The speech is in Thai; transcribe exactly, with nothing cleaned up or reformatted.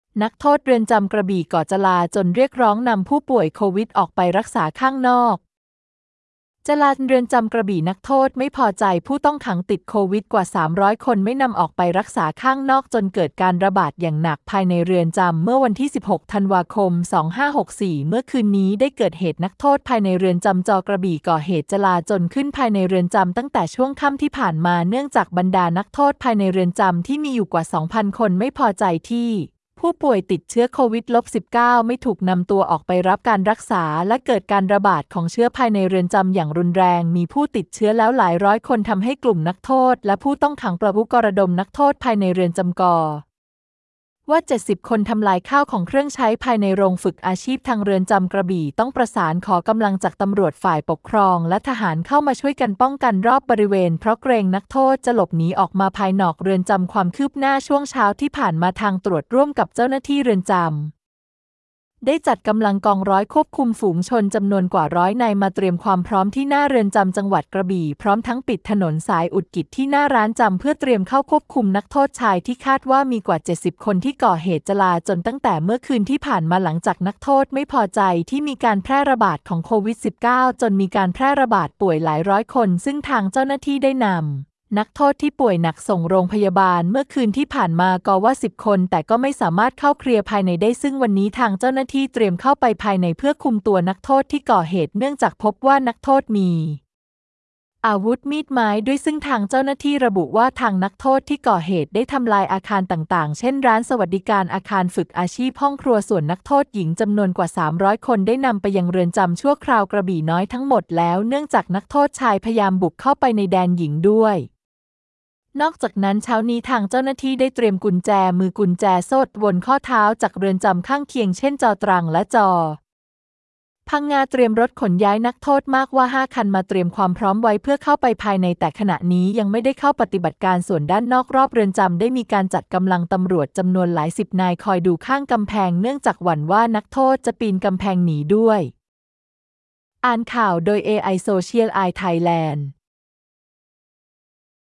นักโทษเรือนจำกระบี่ก่อจลาจลเรียกร้องนำผู้ป่วยโควิดออกไปรักษาข้างนอกจลาเรือนจำกระบี่นักโทษไม่พอใจผู้ต้องขังติดโควิดกว่าสามร้อยคนไม่นำออกไปรักษาข้างนอกจนเกิดการระบาดอย่างหนักภายในเรือนจำเมื่อวันที่สิบหกธันวาคมสองพันห้าร้อยหกสิบสี่เมื่อคืนนี้ได้เกิดเหตุนักโทษภายในเรือนจำจกระบี่ก่อเหตุจลาจลขึ้นภายในเรือนจำตั้งแต่ช่วงค่ำที่ผ่านมาเนื่องจากบรรดานักโทษภายในเรือนจำที่มีอยู่กว่า สองพัน คนไม่พอใจที่ผู้ป่วยติดเชื้อโควิด สิบเก้า ไม่ถูกนำตัวออกไปรับการรักษาและเกิดการระบาดของเชื้อภายในเรือนจำอย่างรุนแรงมีผู้ติดเชื้อแล้วหลายร้อยคนทำให้กลุ่มนักโทษและผู้ต้องขังประมุขระดมนักโทษภายในเรือนจำกว่าเจ็ดสิบคนทำลายข้าวของเครื่องใช้ภายในโรงฝึกอาชีพทางเรือนจำกระบี่ต้องประสานขอกำลังจากตำรวจฝ่ายปกครองและทหารเข้ามาช่วยกันป้องกันรอบบริเวณเพราะเกรงนักโทษจะหลบหนีออกมาภายนอกเรือนจำความคืบหน้าช่วงเช้าที่ผ่านมาทางตรวจร่วมกับเจ้าหน้าที่เรือนจำได้จัดกำลังกองร้อยควบคุมฝูงชนจำนวนกว่าร้อยนายมาเตรียมความพร้อมที่หน้าเรือนจำจังหวัดกระบี่พร้อมทั้งปิดถนนสายอุดกิจที่หน้าร้านจำเพื่อเตรียมเข้าควบคุมนักโทษชายที่คาดว่ามีกว่าเจ็ดสิบคนที่ก่อเหตุจลาจลตั้งแต่เมื่อคืนที่ผ่านมาหลังจากนักโทษไม่พอใจที่มีการแพร่ระบาดของโควิด สิบเก้า จนมีการแพร่ระบาดป่วยหลายร้อยคนซึ่งทางเจ้าหน้าที่ได้นำนักโทษที่ป่วยหนักส่งโรงพยาบาลเมื่อคืนที่ผ่านมาก็ว่าสิบคนแต่ก็ไม่สามารถเข้าเคลียร์ภายในได้ซึ่งวันนี้ทางเจ้าหน้าที่เตรียมเข้าไปภายในเพื่อคุมตัวนักโทษที่ก่อเหตุเนื่องจากพบว่านักโทษมีอาวุธมีดไม้ด้วยซึ่งทางเจ้าหน้าที่ระบุว่าทางนักโทษที่ก่อเหตุได้ทำลายอาคารต่างๆเช่นร้านสวัสดิการอาคารฝึกอาชีพห้องครัวส่วนนักโทษหญิงจำนวนกว่าสามร้อยคนได้นำไปยังเรือนจำชั่วคราวกระบี่น้อยทั้งหมดแล้วเนื่องจากนักโทษชายพยายามบุกเข้าไปในแดนหญิงด้วยนอกจากนั้นเช้านี้ทางเจ้าหน้าที่ได้เตรียมกุญแจมือกุญแจโซ่บนข้อเท้าจากเรือนจำข้างเคียงเช่นจอตรังและจอพังงาเตรียมรถขนย้ายนักโทษมากว่าห้าคันมาเตรียมความพร้อมไว้เพื่อเข้าไปภายในแต่ขณะนี้ยังไม่ได้เข้าปฏิบัติการส่วนด้านนอกรอบเรือนจำได้มีการจัดกำลังตำรวจจำนวนหลายสิบนายคอยดูข้างกำแพงเนื่องจากหวั่นว่านักโทษจะปีนกำแพงหนีด้วยอ่านข่าวโดย เอ ไอ Social Eye Thailand